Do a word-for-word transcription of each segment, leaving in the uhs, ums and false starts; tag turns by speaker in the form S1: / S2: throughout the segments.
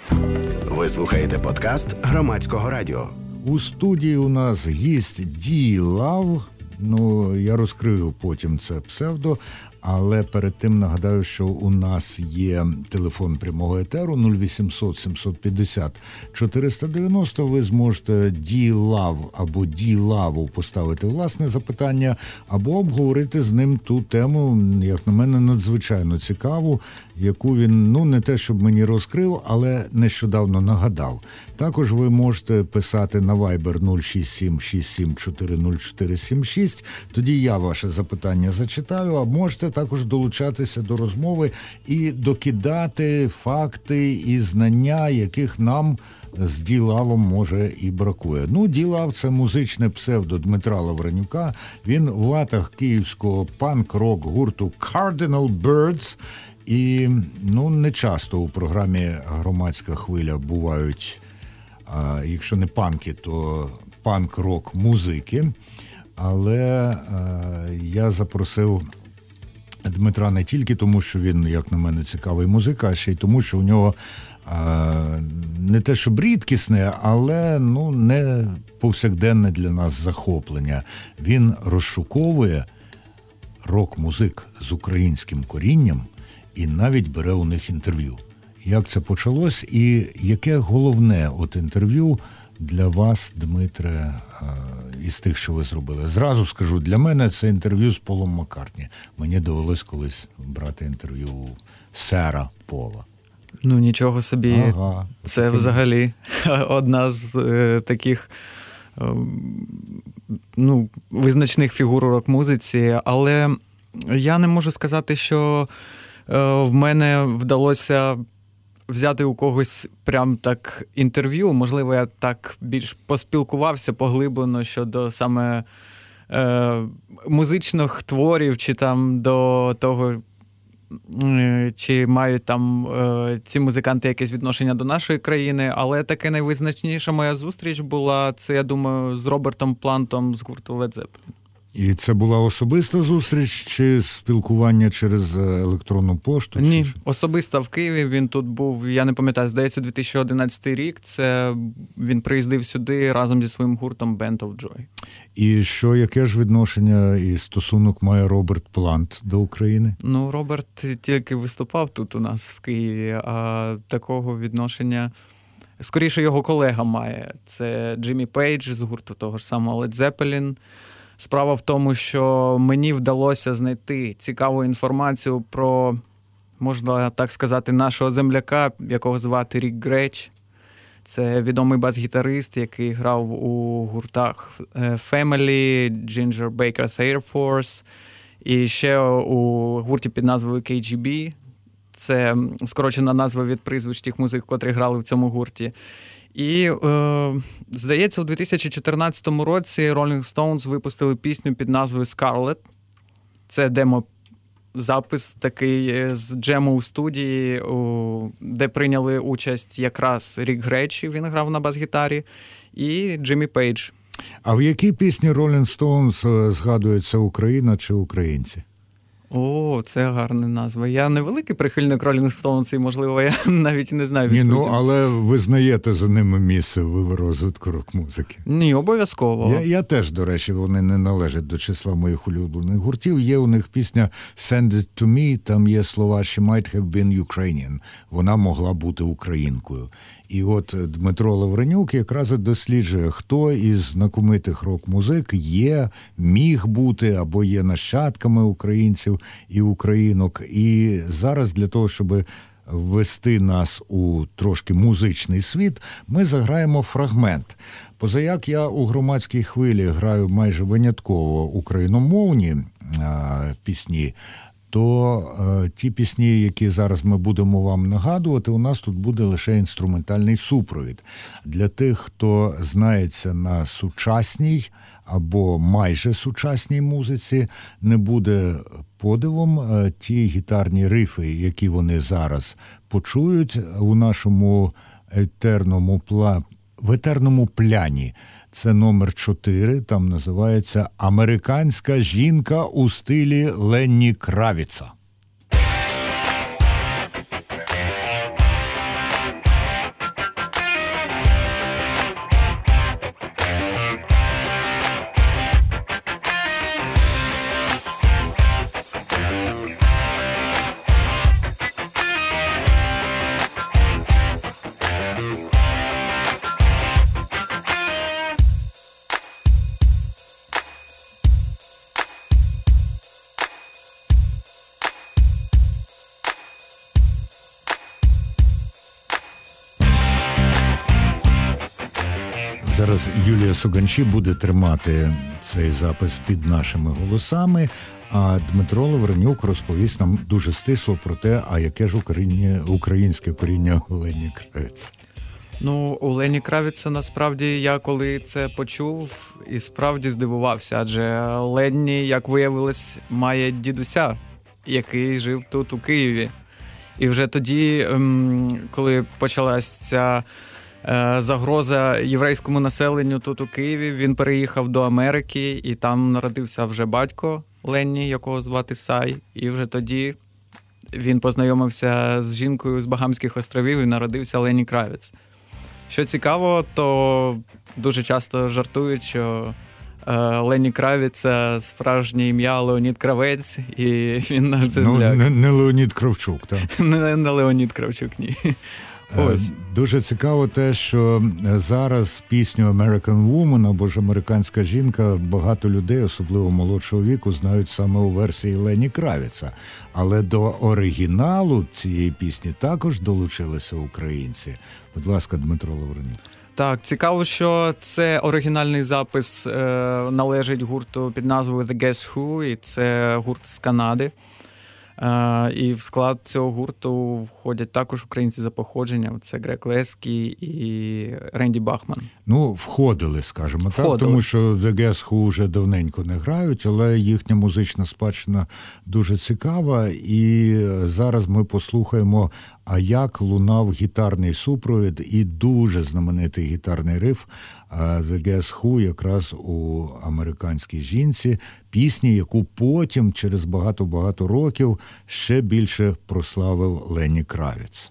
S1: Ви слухаєте подкаст Громадського радіо.
S2: У студії у нас гість Ді Лав. Ну, я розкрию потім це псевдо, але перед тим нагадаю, що у нас є телефон прямого етеру нуль вісімсот сімсот п'ятдесят чотириста дев'яносто. Ви зможете Ді Лав або Ді Лаву поставити власне запитання, або обговорити з ним ту тему, як на мене, надзвичайно цікаву, яку він, ну, не те, щоб мені розкрив, але нещодавно нагадав. Також ви можете писати на Viber нуль шість сім шість сім чотири нуль чотири сім шість. Тоді я ваше запитання зачитаю, а можете також долучатися до розмови і докидати факти і знання, яких нам з Ді Лавом, може, і бракує. Ну, Ді Лав – це музичне псевдо Дмитра Лавренюка. Він в латах київського панк-рок гурту Cardinal Birds. І, ну, не часто у програмі «Громадська хвиля» бувають, а, якщо не панки, то панк-рок музики. Але е, я запросив Дмитра не тільки тому, що він, як на мене, цікавий музик, а ще й тому, що у нього е, не те, щоб рідкісне, але, ну, не повсякденне для нас захоплення. Він розшуковує рок-музик з українським корінням і навіть бере у них інтерв'ю. Як це почалось і яке головне от інтерв'ю для вас, Дмитре, із тих, що ви зробили? Зразу скажу, для мене це інтерв'ю з Полом Маккартні. Мені довелось колись брати інтерв'ю у сера Пола.
S3: Ну, нічого собі.
S2: Ага.
S3: Це
S2: такий...
S3: взагалі одна з е, таких е, ну, визначних фігур у рок-музиці. Але я не можу сказати, що е, в мене вдалося взяти у когось прям так інтерв'ю. Можливо, я так більш поспілкувався поглиблено щодо саме е, музичних творів, чи там до того, е, чи мають там е, ці музиканти якесь відношення до нашої країни. Але таке найвизначніша моя зустріч була, це, я думаю, з Робертом Плантом з гурту Led Zeppelin.
S2: І це була особиста зустріч чи спілкування через електронну пошту?
S3: Ні,
S2: чи...
S3: особисто в Києві. Він тут був, я не пам'ятаю, здається, дві тисячі одинадцятий рік. Це він приїздив сюди разом зі своїм гуртом Band of Joy.
S2: І що, яке ж відношення і стосунок має Роберт Плант до України?
S3: Ну, Роберт тільки виступав тут у нас в Києві, а такого відношення скоріше його колега має. Це Джиммі Пейдж з гурту того ж самого Led Zeppelin. Справа в тому, що мені вдалося знайти цікаву інформацію про, можна так сказати, нашого земляка, якого звати Рік Греч. Це відомий бас-гітарист, який грав у гуртах Family, Ginger Baker's Air Force і ще у гурті під назвою кей джі бі. Це скорочена назва від прізвищ тих музик, котрі грали в цьому гурті. І, е, здається, у дві тисячі чотирнадцятому році Rolling Stones випустили пісню під назвою Scarlet. Це демо-запис такий з джему у студії, у, де прийняли участь якраз Рік Греч, він грав на бас-гітарі, і Джиммі Пейдж.
S2: А в якій пісні Rolling Stones згадується Україна чи українці?
S3: О, це гарна назва. Я не великий прихильник Rolling Stones, і, можливо, я навіть не знаю відповіді.
S2: Ні, ну, але ви знаєте за ними місце в розвитку рок-музики.
S3: Ні, обов'язково.
S2: Я, я теж, до речі, вони не належать до числа моїх улюблених гуртів. Є у них пісня «Send it to me», там є слова «She might have been Ukrainian». Вона могла бути українкою. І от Дмитро Лавренюк якраз і досліджує, хто із знакомитих рок-музик є, міг бути або є нащадками українців і українок. І зараз для того, щоб ввести нас у трошки музичний світ, ми заграємо фрагмент. Позаяк я у «Громадській хвилі» граю майже винятково україномовні а, пісні, то е, ті пісні, які зараз ми будемо вам нагадувати, у нас тут буде лише інструментальний супровід. Для тих, хто знається на сучасній або майже сучасній музиці, не буде подивом е, ті гітарні рифи, які вони зараз почують у нашому етерному пла... в етерному пляні. Це номер чотири, там називається «Американська жінка у стилі Ленні Кравіца». Зараз Юлія Суганчі буде тримати цей запис під нашими голосами, а Дмитро Лавренюк розповість нам дуже стисло про те, а яке ж українське, українське коріння Лені Кравіц.
S3: Ну, у Лені Кравіца, насправді, я коли це почув і справді здивувався, адже Ленні, як виявилось, має дідуся, який жив тут, у Києві. І вже тоді, коли почалась ця загроза єврейському населенню тут, у Києві, він переїхав до Америки, і там народився вже батько Ленні, якого звати Сай. І вже тоді він познайомився з жінкою з Багамських островів і народився Лені Кравіц. Що цікаво, то дуже часто жартують, що Лені Кравіца справжнє ім'я Леонід Кравець, і він наш земляк.
S2: Ну, не, не Леонід Кравчук, так?
S3: не, не Леонід Кравчук, ні. Ось.
S2: Дуже цікаво те, що зараз пісню American Woman, або ж американська жінка, багато людей, особливо молодшого віку, знають саме у версії Лені Кравіца. Але до оригіналу цієї пісні також долучилися українці. Будь ласка, Дмитро Лавренюк.
S3: Так, цікаво, що це оригінальний запис е, належить гурту під назвою The Guess Who, і це гурт з Канади. Uh, і в склад цього гурту входять також українці за походженням. Це Грег Леський і Ренді Бахман.
S2: Ну, входили, скажімо
S3: входили.
S2: так, тому що The Guess Who вже давненько не грають, але їхня музична спадщина дуже цікава. І зараз ми послухаємо, а як лунав гітарний супровід і дуже знаменитий гітарний риф The Guess Who якраз у американській жінці, пісні, яку потім, через багато-багато років, ще більше прославив Лені Кравіц.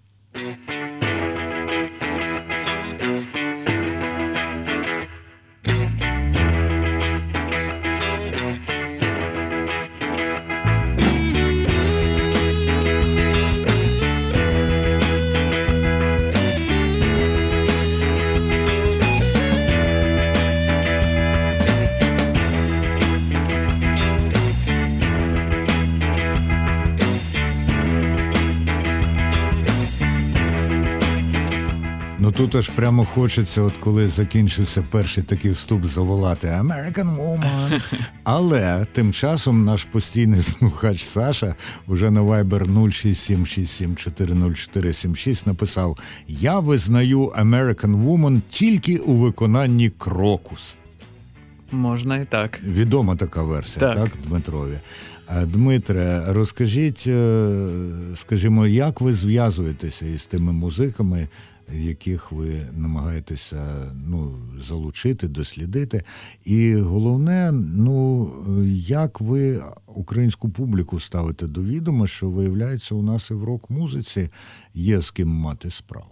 S2: Ну тут аж прямо хочеться, от коли закінчився перший такий вступ, заволати American Woman. Але тим часом наш постійний слухач Саша уже на Viber нуль шість сім шість сім чотири нуль чотири сім шість написав: «Я визнаю American Woman тільки у виконанні Крокус».
S3: Можна і так.
S2: Відома така версія, так, так Дмитрові? Дмитре, розкажіть, скажімо, як ви зв'язуєтеся із тими музиками, яких ви намагаєтеся, ну, залучити, дослідити. І головне, ну, як ви українську публіку ставите до відома, що, виявляється, у нас і в рок-музиці є з ким мати справу?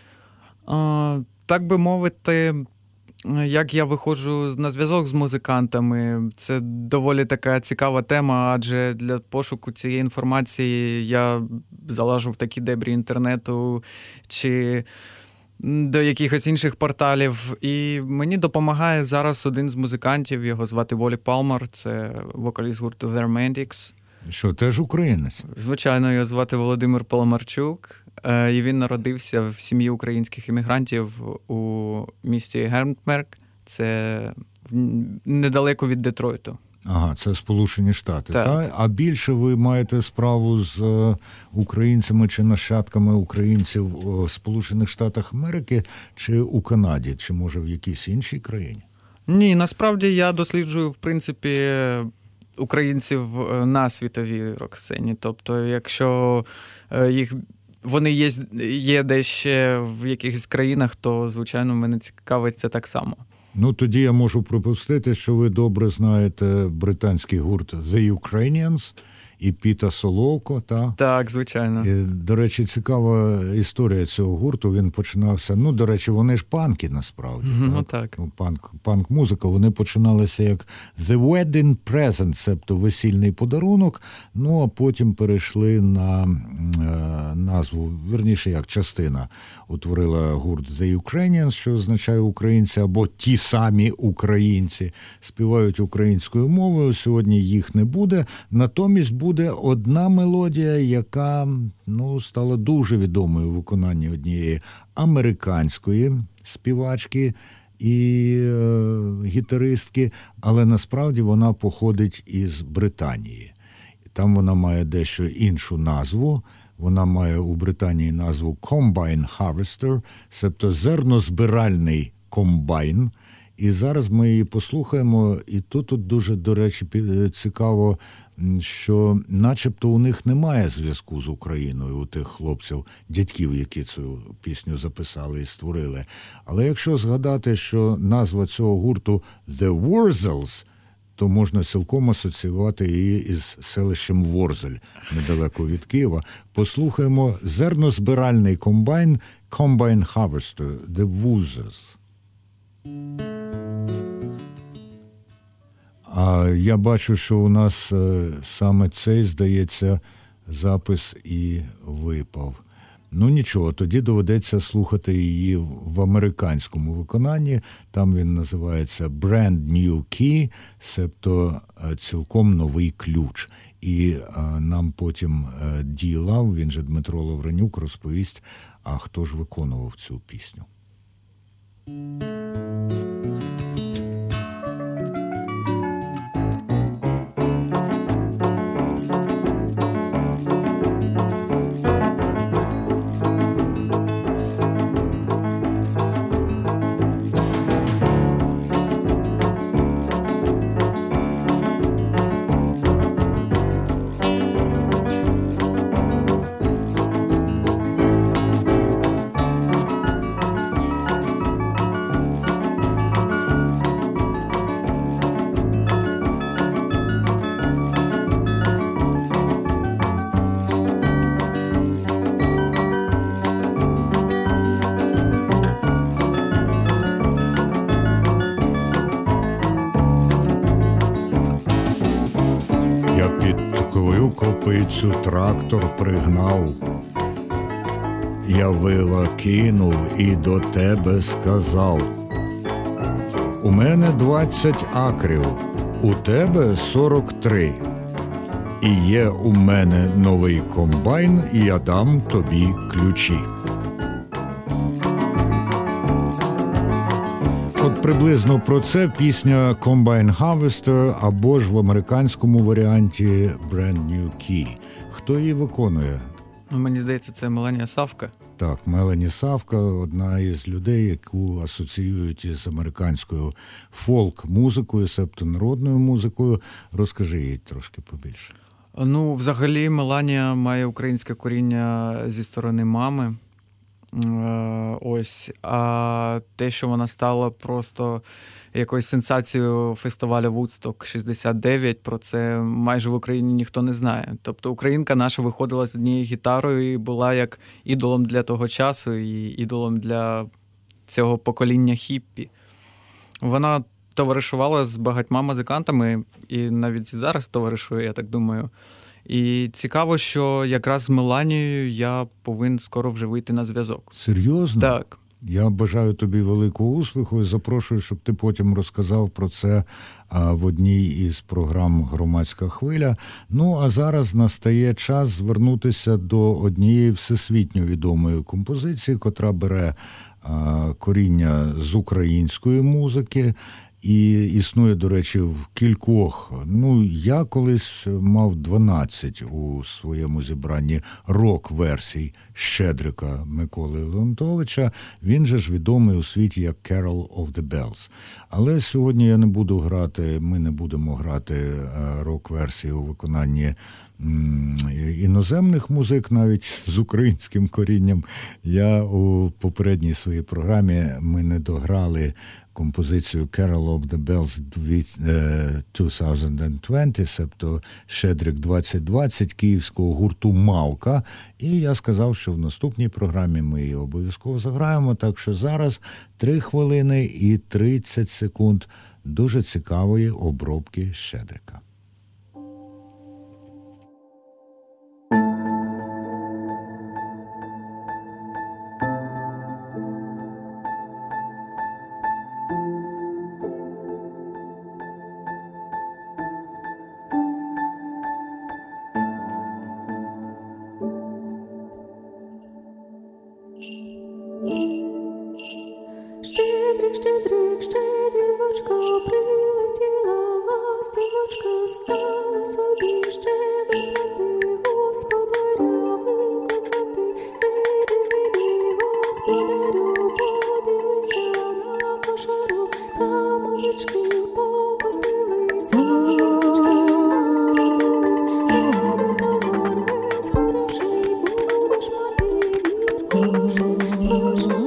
S3: А, так би мовити, як я виходжу на зв'язок з музикантами, це доволі така цікава тема, адже для пошуку цієї інформації я залажу в такі дебрі інтернету чи до якихось інших порталів. І мені допомагає зараз один з музикантів, його звати Волі Палмер, це вокаліст гурту The Romantics.
S2: Що, теж українець?
S3: Звичайно, його звати Володимир Паламарчук. І він народився в сім'ї українських іммігрантів у місті Гермтмерк. Це недалеко від Детройту.
S2: Ага, це Сполучені Штати.
S3: Так.
S2: Та? А більше ви маєте справу з українцями чи нащадками українців у Сполучених Штатах Америки чи у Канаді, чи, може, в якійсь іншій країні?
S3: Ні, насправді я досліджую, в принципі, українців на світовій рок-сцені. Тобто, якщо їх вони є, є десь ще в якихось країнах, то, звичайно, мене цікавить це так само.
S2: Ну, тоді я можу припустити, що ви добре знаєте британський гурт The Ukrainians і Піта Соловко, та?
S3: Так, звичайно.
S2: І, до речі, цікава історія цього гурту. Він починався, ну, до речі, вони ж панки, насправді.
S3: Ну,
S2: так.
S3: так.
S2: Ну, панк, панк-музика. Вони починалися як The Wedding Present, себто весільний подарунок, ну, а потім перейшли на е, назву, верніше, як частина утворила гурт The Ukrainians, що означає українці, або ті самі українці. Співають українською мовою, сьогодні їх не буде, натомість буде одна мелодія, яка, ну, стала дуже відомою у виконанні однієї американської співачки, і е, гітаристки, але насправді вона походить із Британії. Там вона має дещо іншу назву. Вона має у Британії назву Combine Harvester, себто зернозбиральний комбайн. І зараз ми її послухаємо, і тут, тут дуже, до речі, цікаво, що начебто у них немає зв'язку з Україною, у тих хлопців, дядьків, які цю пісню записали і створили. Але якщо згадати, що назва цього гурту «The Wurzels», то можна цілком асоціювати її із селищем Ворзель, недалеко від Києва. Послухаємо зернозбиральний комбайн Combine Harvester, «The Wurzels». А я бачу, що у нас саме цей, здається, запис і випав. Ну нічого, тоді доведеться слухати її в американському виконанні. Там він називається «Brand New Key», себто цілком новий ключ. І а, нам потім Ді Лав, він же Дмитро Лавренюк, розповість, а хто ж виконував цю пісню. Копицю трактор пригнав, я вила кинув і до тебе сказав: у мене двадцять акрів, у тебе сорок три. І є у мене новий комбайн, і я дам тобі ключі. От приблизно про це пісня Combine Harvester, або ж в американському варіанті Brand New Key. Хто її виконує?
S3: Ну, мені здається, це Меланія Савка.
S2: Так, Мелані Савка – одна із людей, яку асоціюють із американською фолк-музикою, себто народною музикою. Розкажи їй трошки побільше.
S3: Ну, взагалі, Меланія має українське коріння зі сторони мами. Ось, а те, що вона стала просто якоюсь сенсацією фестивалю Woodstock шістдесят дев'ять, про це майже в Україні ніхто не знає. Тобто українка наша виходила з однією гітарою і була як ідолом для того часу і ідолом для цього покоління хіппі. Вона товаришувала з багатьма музикантами і навіть зараз товаришує, я так думаю. І цікаво, що якраз з Меланією я повинен скоро вже вийти на зв'язок.
S2: Серйозно?
S3: Так.
S2: Я бажаю тобі великого успіху і запрошую, щоб ти потім розказав про це в одній із програм «Громадська хвиля». Ну, а зараз настає час звернутися до однієї всесвітньо відомої композиції, котра бере коріння з української музики. І існує, до речі, в кількох. Ну, я колись мав дванадцять у своєму зібранні рок-версій Щедрика Миколи Леонтовича. Він же ж відомий у світі як Carol of the Bells. Але сьогодні я не буду грати, ми не будемо грати рок-версії у виконанні іноземних музик, навіть з українським корінням. Я у попередній своїй програмі, ми не дограли композицію Carol of the Bells двадцять двадцять, себто Щедрик двадцять двадцять київського гурту «Мавка». І я сказав, що в наступній програмі ми її обов'язково заграємо. Так що зараз три хвилини і тридцять секунд дуже цікавої обробки Щедрика.
S4: Щедрик, щедрик, щедрівочка, прилетіла ластівочка, стала собі щебетати, господаря викликати. Вийди, вийди, господарю, подивися на кошару, там овечки покотилися, овечки наїлись, тебе товар весь хороший, будеш мати вір хороший, точно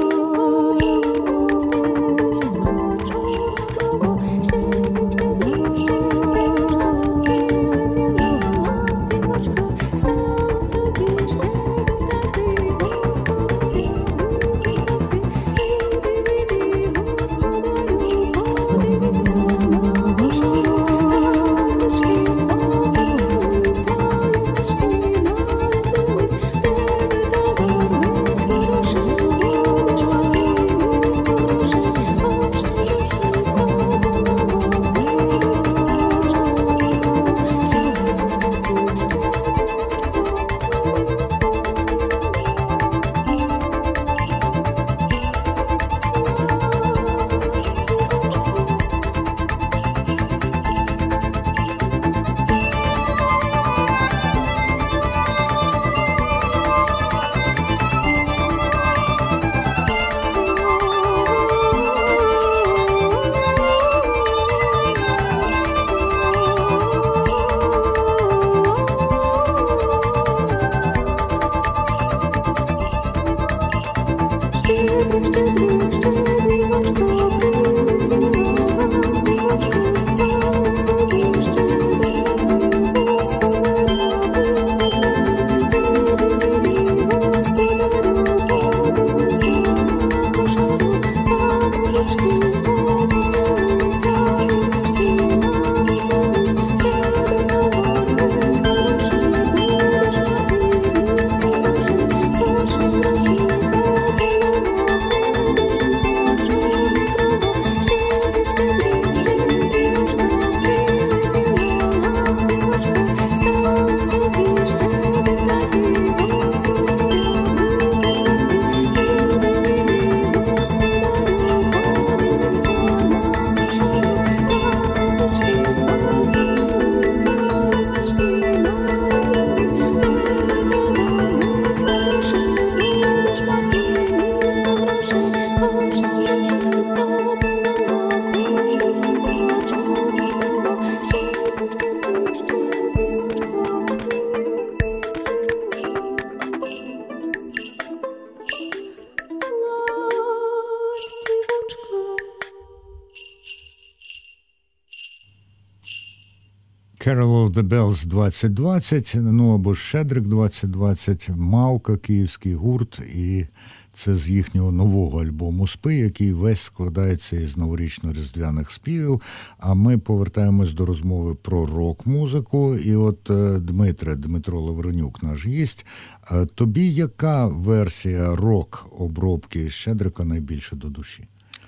S2: Carol of the Bells двадцять двадцять, ну або Щедрик двадцять двадцять, Мавка, київський гурт, і це з їхнього нового альбому «Спи», який весь складається із новорічно-різдвяних співів. А ми повертаємось до розмови про рок-музику. І от Дмитре, Дмитро Лавренюк, наш гість, тобі яка версія рок-обробки Щедрика найбільше до душі?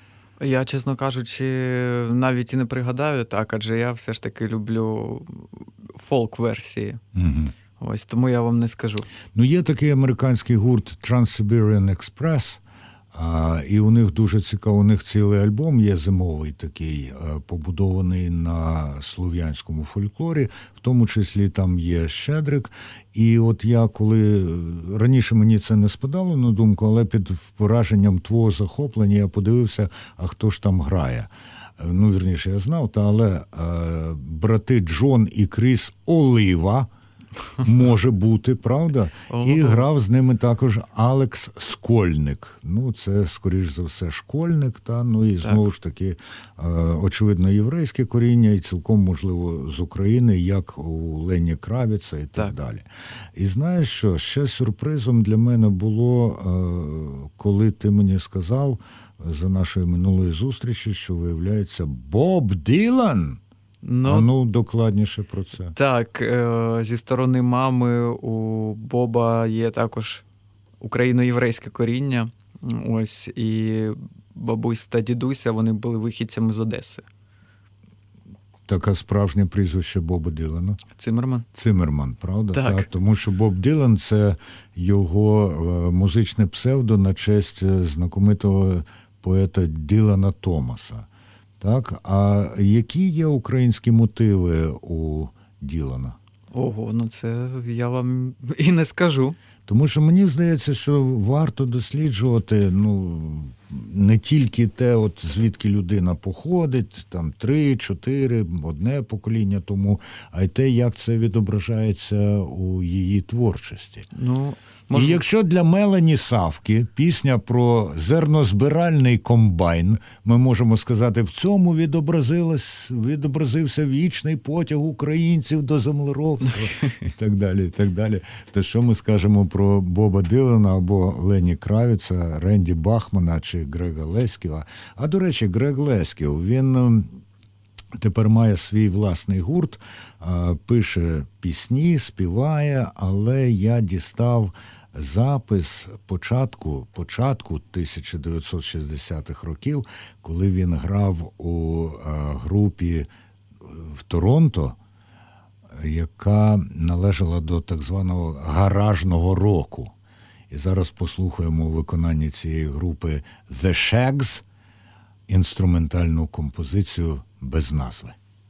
S3: Я, чесно кажучи, навіть і не пригадаю так, адже я все ж таки люблю фолк-версії. Угу. Ось, тому я вам не скажу.
S2: Ну, є такий американський гурт Trans-Siberian Express, а, і у них дуже цікаво, у них цілий альбом є зимовий такий, а, побудований на слов'янському фольклорі, в тому числі там є Щедрик. І от я коли, раніше мені це не спадало на думку, але під враженням твого захоплення я подивився, а хто ж там грає. Ну, вірніше, я знав, та, але а, брати Джон і Кріс Олива, може бути, правда? І грав з ними також Алекс Скольник. Ну, це, скоріш за все, школьник, та, ну і знову так. ж таки, очевидно, єврейське коріння, і цілком, можливо, з України, як у Лені Кравіца і так, так далі. І знаєш що, ще сюрпризом для мене було, коли ти мені сказав за нашої минулої зустрічі, що, виявляється, Боб Ділан. Ну, а ну, докладніше про це.
S3: Так, зі сторони мами у Боба є також україно-єврейське коріння. Ось, і бабусь та дідуся, вони були вихідцями з Одеси.
S2: Таке справжнє прізвище Боба Ділана?
S3: Циммерман.
S2: Циммерман, правда?
S3: Так.
S2: Так. Тому що Боб Ділан – це його музичне псевдо на честь знакомитого поета Ділана Томаса. Так? А які є українські мотиви у Ділана?
S3: Ого, ну це я вам і не скажу.
S2: Тому що мені здається, що варто досліджувати, ну, не тільки те, от звідки людина походить, там три, чотири, одне покоління тому, а й те, як це відображається у її творчості.
S3: Ну,
S2: І якщо для Мелані Савки пісня про зернозбиральний комбайн, ми можемо сказати, в цьому відобразилось, відобразився вічний потяг українців до землеробства і так далі, і так далі, то що ми скажемо про Боба Дилана або Лені Кравіца, Ренді Бахмана чи Грега Лесківа? А, до речі, Грег Лесків, він тепер має свій власний гурт, пише пісні, співає, але я дістав запис початку, початку тисяча дев'ятсот шістдесятих років, коли він грав у групі в Торонто, яка належала до так званого гаражного року. І зараз послухаємо у виконанні цієї групи The Shags інструментальну композицію без назви.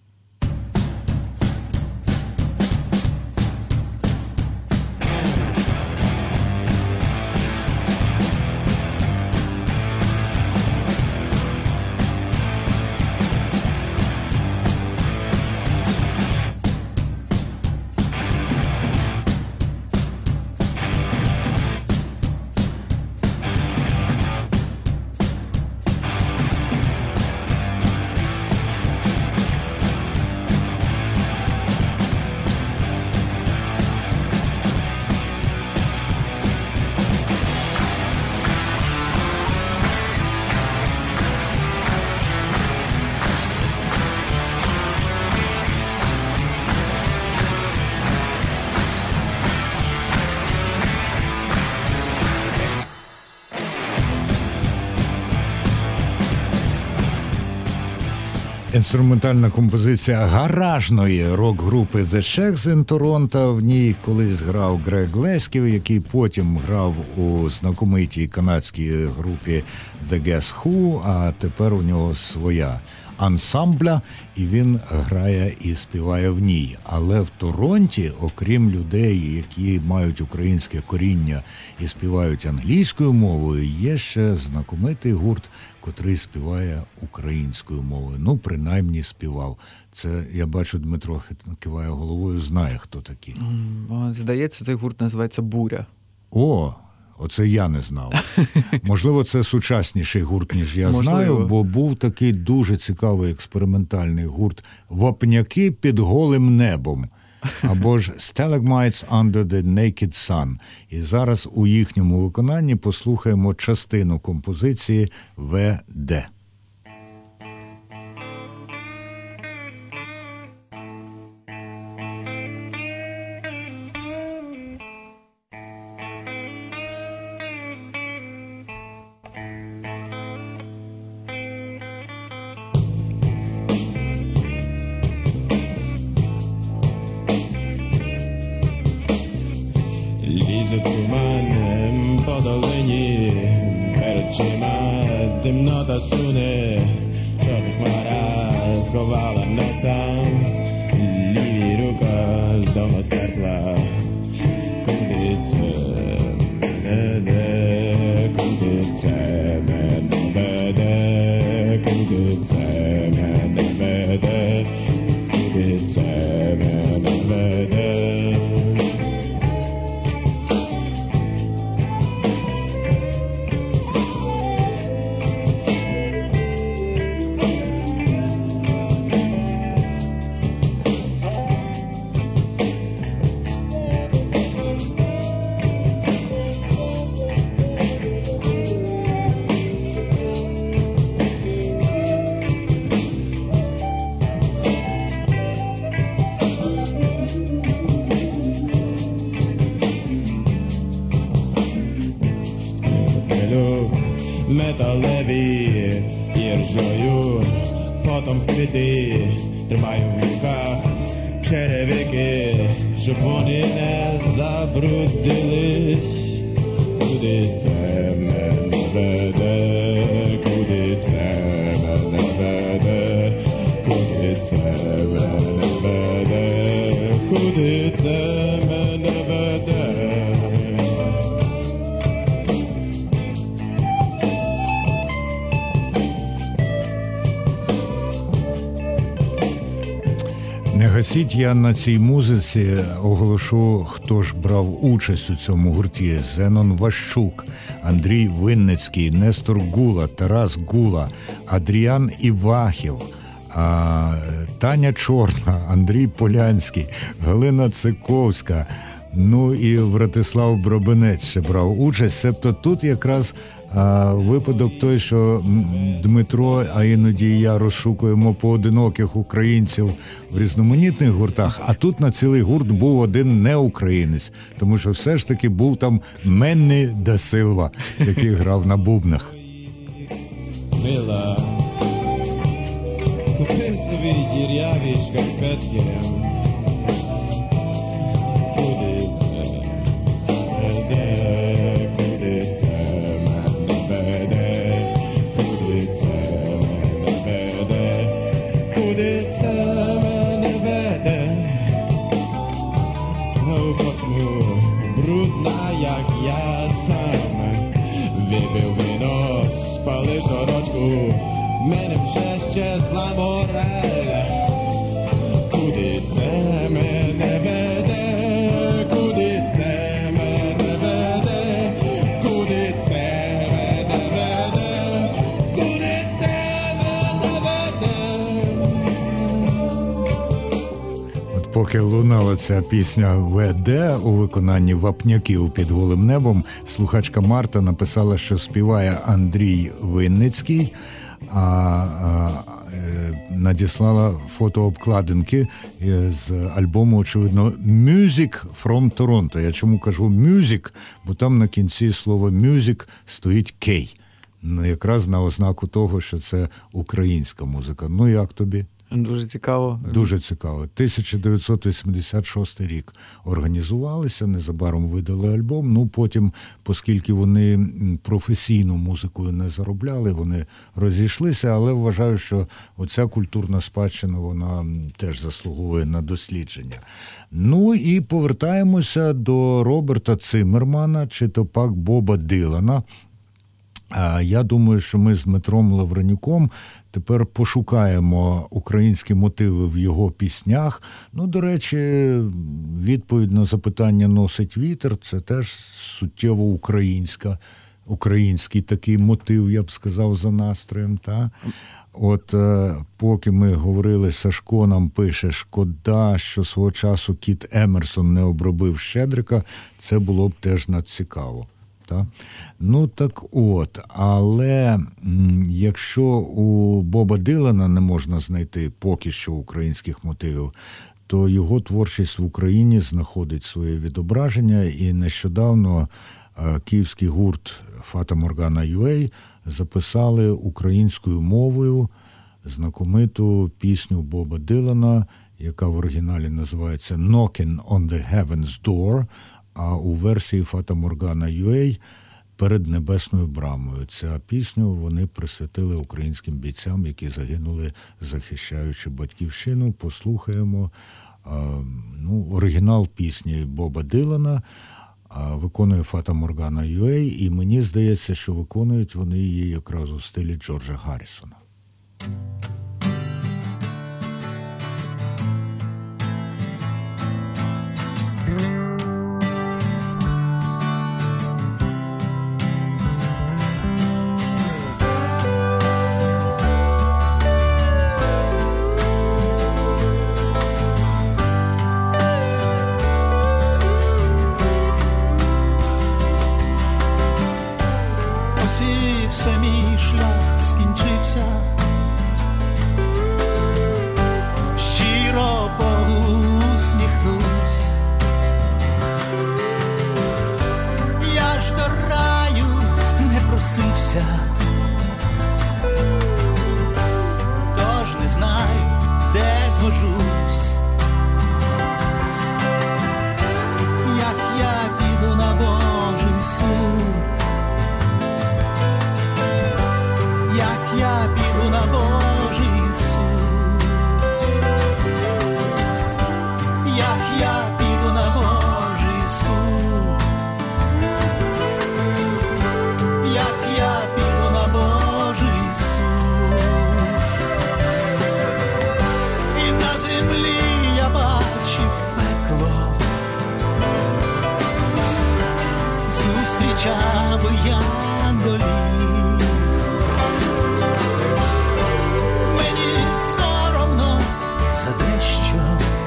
S2: Інструментальна композиція гаражної рок-групи The Shags in Toronto. В ній колись грав Грег Лесків, який потім грав у знакомитій канадській групі The Guess Who, а тепер у нього своя ансамбля, і він грає і співає в ній. Але в Торонті, окрім людей, які мають українське коріння і співають англійською мовою, є ще знакомитий гурт, котрий співає українською мовою. Ну, принаймні співав. Це, я бачу, Дмитро киває головою, знає, хто такі.
S3: Здається, цей гурт називається «Буря».
S2: О, оце я не знав. Можливо, це сучасніший гурт, ніж я
S3: Можливо.
S2: знаю, бо був такий дуже цікавий експериментальний гурт «Вапняки під голим небом». Або ж «Stalagmites under the naked sun». І зараз у їхньому виконанні послухаємо частину композиції «В Д».
S5: Лізе туман по долині, перед чима темнота суне, чорна хмара сховала носа, лівій рука з дому стерпла. Куди це веде, куди це мене веде, куди це мене веде, куди це мене веде. Металеві іржою, потом вкрити, тримаю в руках черевики, щоб вони не забрудились. Куди це мене веде, куди
S2: гасіть я на цій музиці оголошу, хто ж брав участь у цьому гурті. Зенон Ващук, Андрій Винницький, Нестор Гула, Тарас Гула, Адріан Івахів, а, Таня Чорна, Андрій Полянський, Галина Циковська, ну і Вратислав Бробинець ще брав участь. Себто тут якраз а, випадок той, що Дмитро, а іноді і я розшукуємо поодиноких українців в різноманітних гуртах, а тут на цілий гурт був один не українець, тому що все ж таки був там Менні да Силва, який грав на бубнах.
S5: Мила, купи собі діряві шкарпетки. Куди це веде, куди це мене веде, куди це мене веде, ну потьму брудна, як я сам, випив вино, спалив сорочку, мене вже щезла мораль. Куди це мене веде, куди це мене веде, куди це мене веде, куди це мене веде.
S2: От поки лунала ця пісня «Веде» у виконанні Вапняків «Під голим небом», слухачка Марта написала, що співає Андрій Винницький, а, а надіслала фотообкладинки з альбому, очевидно, «Music from Toronto». Я чому кажу «music», бо там на кінці слова «music» стоїть «K». Ну, якраз на ознаку того, що це українська музика. Ну, як тобі?
S3: Дуже цікаво.
S2: Дуже цікаво. тисяча дев'ятсот вісімдесят шостий рік організувалися, незабаром видали альбом. Ну, потім, оскільки вони професійно музикою не заробляли, вони розійшлися, але вважаю, що оця культурна спадщина, вона теж заслуговує на дослідження. Ну, і повертаємося до Роберта Циммермана, чи то пак Боба Дилана. Я думаю, що ми з Дмитром Лавренюком тепер пошукаємо українські мотиви в його піснях. Ну, до речі, відповідь на запитання «Носить вітер» – це теж суттєво українська, український такий мотив, я б сказав, за настроєм. Та? От поки ми говорили, Сашко нам пише: шкода, що свого часу Кіт Емерсон не обробив Щедрика, це було б теж надцікаво. Та? Ну так от, але м, якщо у Боба Дилана не можна знайти поки що українських мотивів, то його творчість в Україні знаходить своє відображення, і нещодавно е, київський гурт Фата Моргана ю ей записали українською мовою знакомиту пісню Боба Дилана, яка в оригіналі називається «Knocking on the Heaven's Door», а у версії Фата Моргана ю ей «Перед небесною брамою». Ця пісню вони присвятили українським бійцям, які загинули, захищаючи батьківщину. Послухаємо ну, оригінал пісні Боба Дилана, виконує Фата Моргана ю ей, і мені здається, що виконують вони її якраз у стилі Джорджа Гаррісона.
S6: Все мій шлях скінчився, щиро Богу усміхнусь. Я ж до раю не просився, тож не знаю, де згожусь. Як я піду на Божий суд, як я піду на Божий суд, як я піду на Божий суд, як я піду на зустрічав янголів. Мені соромно за дещо,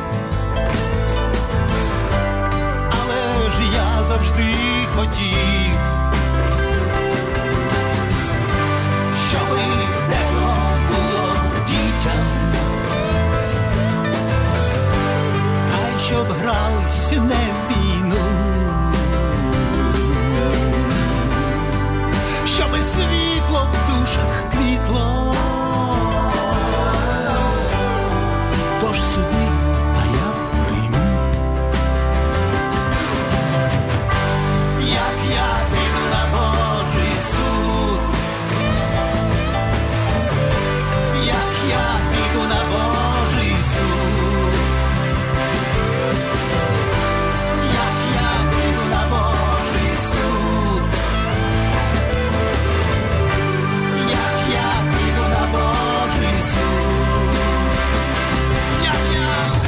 S6: але ж я завжди хотів, щоби тепло було дітям, та й щоб грались не в війну, щоби світло в душах квітло. Тож суди, а я прийму. Як я піду на Божий суд, як я піду на Божий суд, як я піду на Божий суд, як я піду на Божий суд, як я.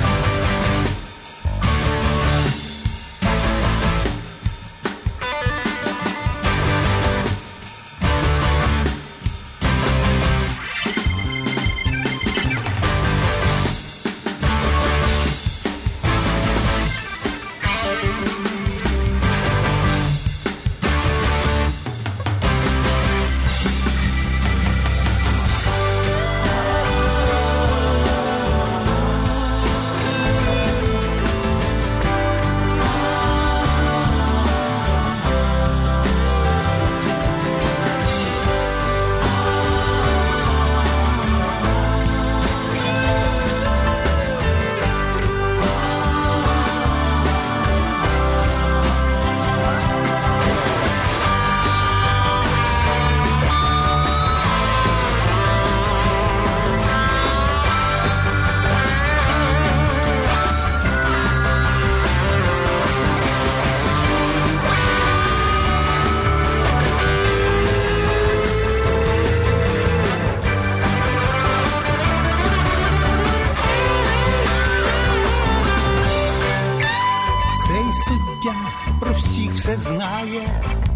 S6: Цей суддя про всіх все знає,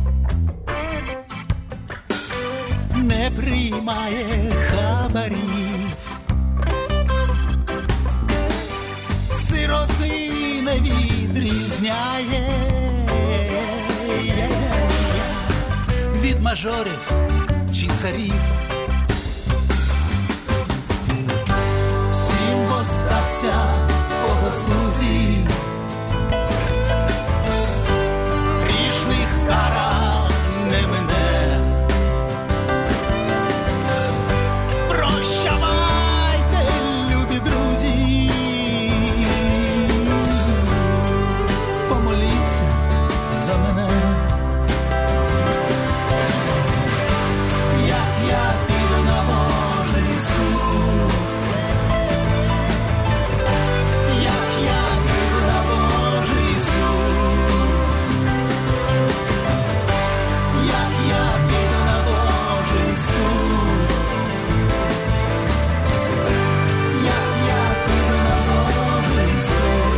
S6: не приймає хабарів, сироти не відрізняє від мажорів чи царів. Всім воздасться по заслузі, грішних кара не мине. Прощавайте, любі друзі, помоліться за мене. Як я піду на Божий суд, як я піду на Божий суд, як я піду на Божий суд, як я піду на Божий суд.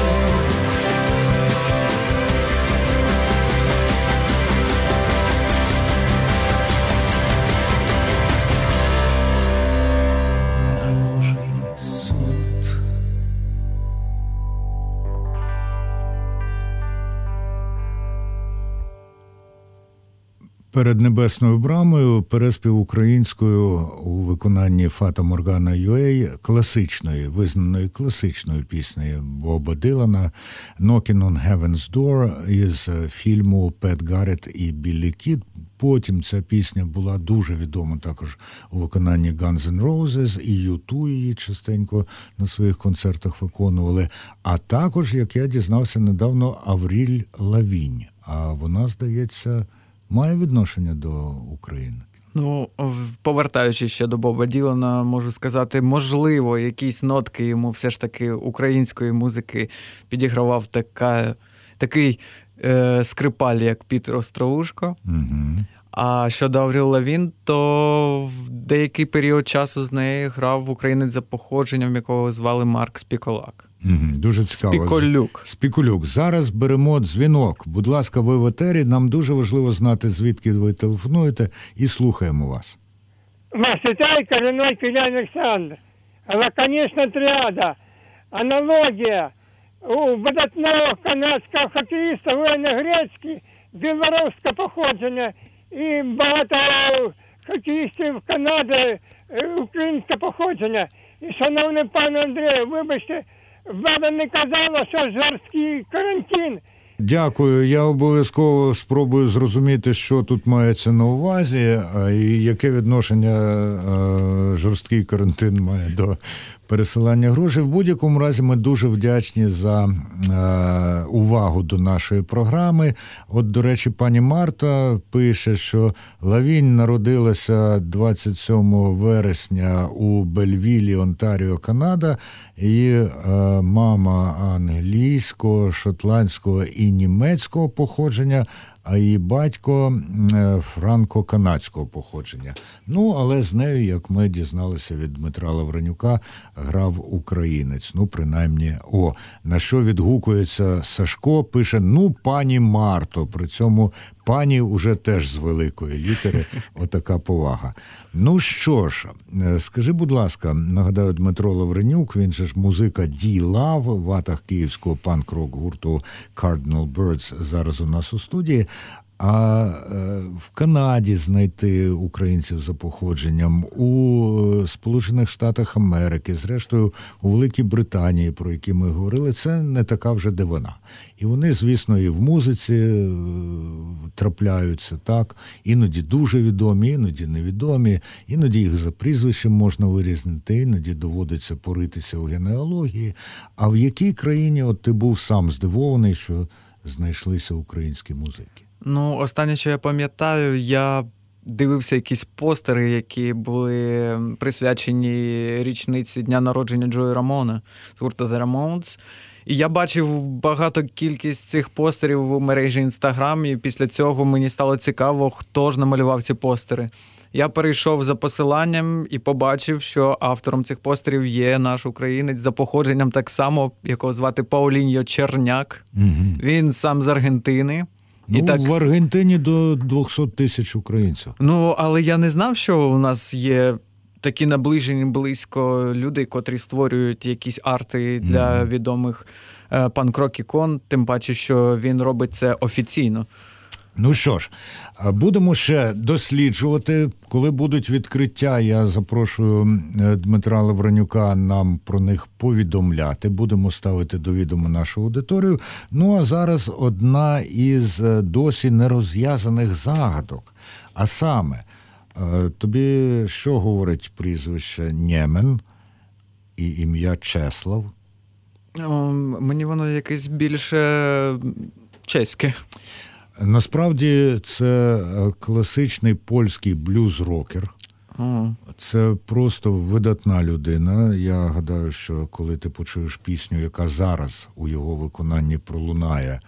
S6: На Божий суд.
S2: Перед небесною брамою переспів українською у виконанні Фата Моргана ю ей класичної, визнаної класичної пісні Боба Дилана «Knocking on Heaven's Door» із фільму «Пет Гаррет і Біллі Кід». Потім ця пісня була дуже відома також у виконанні Guns N' Roses, і ю ту її частенько на своїх концертах виконували. А також, як я дізнався недавно, Авріль Лавінь. А вона, здається, має відношення до України?
S3: Ну, в- повертаючись ще до Боба Ділана, можу сказати, можливо, якісь нотки йому все ж таки української музики підігравав така, такий е, скрипаль, як Пітер Остроушко.
S2: Угу.
S3: А щодо Авріл Лавін, то в деякий період часу з нею грав українець за походженням, якого звали Марк Спіколак.
S2: Угу, дуже цікаво.
S3: Спіколюк.
S2: Спіколюк. Зараз беремо дзвінок. Будь ласка, ви в етері. Нам дуже важливо знати, звідки ви телефонуєте, і слухаємо вас.
S7: Маситай, коренной Килян Александр. Лаконечна триада. Аналогія. У видатного канадського хокеїста Лена Грецький білоруське походження і багато хокеїстів Канади українське походження. І, шановний пане Андрію, вибачте, влада не казала, що жорсткий карантин.
S2: Дякую. Я обов'язково спробую зрозуміти, що тут мається на увазі, і яке відношення е, жорсткий карантин має до пересилання грошей. В будь-якому разі ми дуже вдячні за е, увагу до нашої програми. От, до речі, пані Марта пише, що Лавінь народилася двадцять сьомого вересня у Бельвілі, Онтаріо, Канада. Її е, мама англійського, шотландського і німецького походження, а її батько франко-канадського походження. Ну, але з нею, як ми дізналися від Дмитра Лавренюка, грав українець. Ну, принаймні, о, на що відгукується Сашко, пише, ну, пані Марто, при цьому пані уже теж з великої літери, отака повага. Ну що ж, скажи, будь ласка, нагадаю, Дмитро Лавренюк, він же ж музика D-Love, ватаг київського панк-рок гурту Cardinal Birds, зараз у нас у студії. А в Канаді знайти українців за походженням, у Сполучених Штатах Америки, зрештою у Великій Британії, про які ми говорили, це не така вже дивина. І вони, звісно, і в музиці трапляються, так, іноді дуже відомі, іноді невідомі, іноді їх за прізвищем можна вирізнити, іноді доводиться поритися у генеалогії. А в якій країні от ти був сам здивований, що знайшлися українські музики?
S3: Ну, останнє, що я пам'ятаю, я дивився якісь постери, які були присвячені річниці дня народження Джої Рамона з гурту The Ramones. І я бачив багато кількість цих постерів у мережі Інстаграм, і після цього мені стало цікаво, хто ж намалював ці постери. Я перейшов за посиланням і побачив, що автором цих постерів є наш українець за походженням так само, якого звати Пауліньо Черняк. Угу. Він сам з Аргентини.
S2: Ну,
S3: і так...
S2: в Аргентині до двісті тисяч українців.
S3: Ну, але я не знав, що у нас є такі наближені близько люди, котрі створюють якісь арти для mm-hmm. відомих е, панк-рок-ікон, тим паче, що він робить це офіційно.
S2: Ну що ж, будемо ще досліджувати. Коли будуть відкриття, я запрошую Дмитра Лавренюка нам про них повідомляти. Будемо ставити до відома нашу аудиторію. Ну, а зараз одна із досі нерозв'язаних загадок. А саме, тобі що говорить прізвище Нємен і ім'я Чеслав?
S3: О, мені воно якесь більше чеське.
S2: Насправді це класичний польський блюз-рокер. Mm. Це просто видатна людина. Я гадаю, що коли ти почуєш пісню, яка зараз у його виконанні пролунає,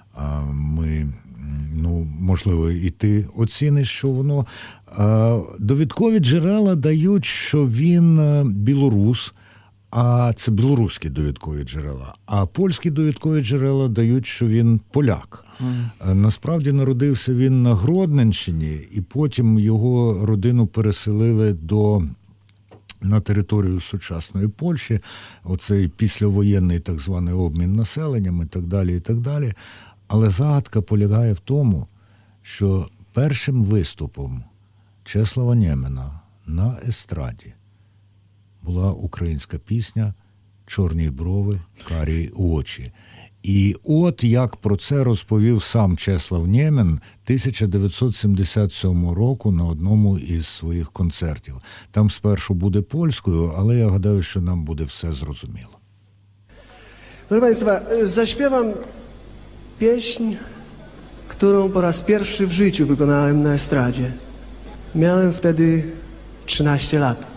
S2: ми, ну, можливо, і ти оціниш, що воно. Довідкові джерела дають, що він білорус, а це білоруські довідкові джерела. А польські довідкові джерела дають, що він поляк. Mm. Насправді народився він на Гродненщині, і потім його родину переселили до, на територію сучасної Польщі. Оцей післявоєнний так званий обмін населенням і так далі, і так далі. Але загадка полягає в тому, що першим виступом Чеслава Нємена на естраді була українська пісня «Чорні брови, карі очі». І от як про це розповів сам Чеслав Нємен тисяча дев'ятсот сімдесят сьомого року на одному із своїх концертів. Там спершу буде польською, але я гадаю, що нам буде все зрозуміло.
S8: Proszę Państwa, zaśpiewam pieśń, którą po raz pierwszy w życiu wykonałem na estradzie. Miałem wtedy trzynaście lat.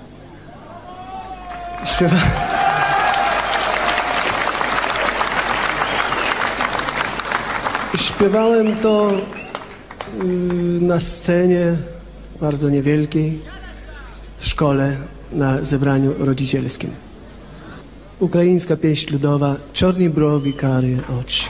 S8: Śpiewa... Śpiewałem to na scenie bardzo niewielkiej w szkole na zebraniu rodzicielskim. українська пісня людова «Чорні брові, карі очі».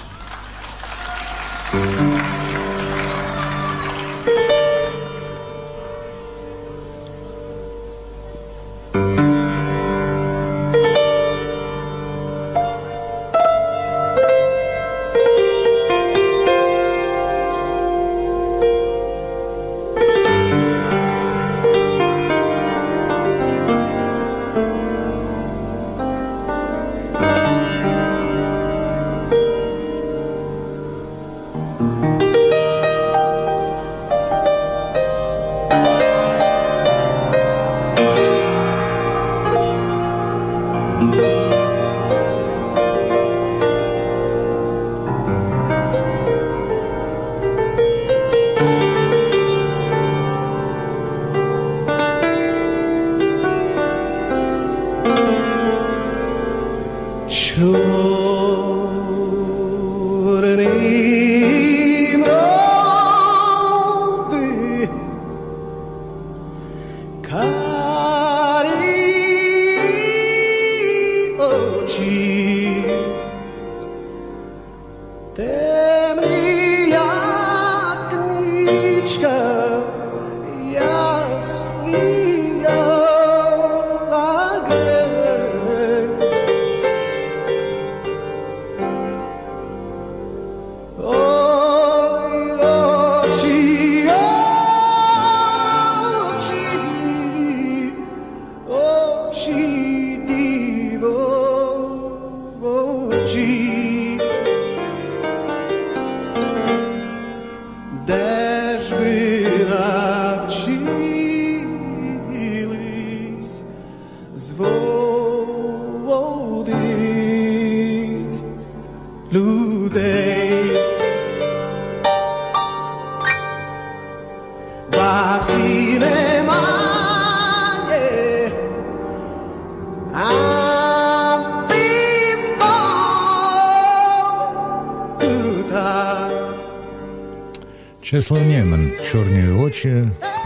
S2: Чеслав Нємен, чорні очі,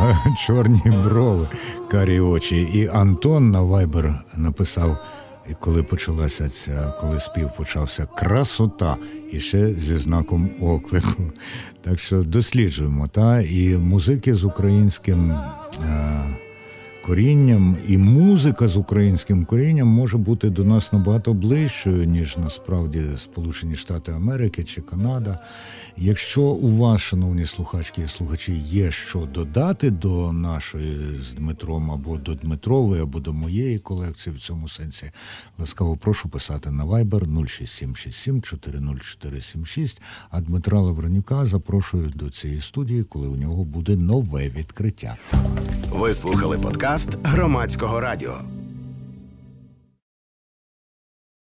S2: чорні брови, карі очі. І Антон на Viber написав, і коли почалася ця, коли спів почався, красота, і ще зі знаком оклику. Так що досліджуємо, та, і музики з українським е, корінням, і музика з українським корінням може бути до нас набагато ближчою, ніж насправді Сполучені Штати Америки чи Канада. Якщо у вас, шановні слухачки і слухачі, є що додати до нашої з Дмитром, або до Дмитрової, або до моєї колекції в цьому сенсі, ласкаво прошу писати на Viber нуль шість сім шість сім чотири нуль чотири сім шість, а Дмитра Лавренюка запрошую до цієї студії, коли у нього буде нове відкриття.
S1: Ви слухали подкаст Громадського радіо.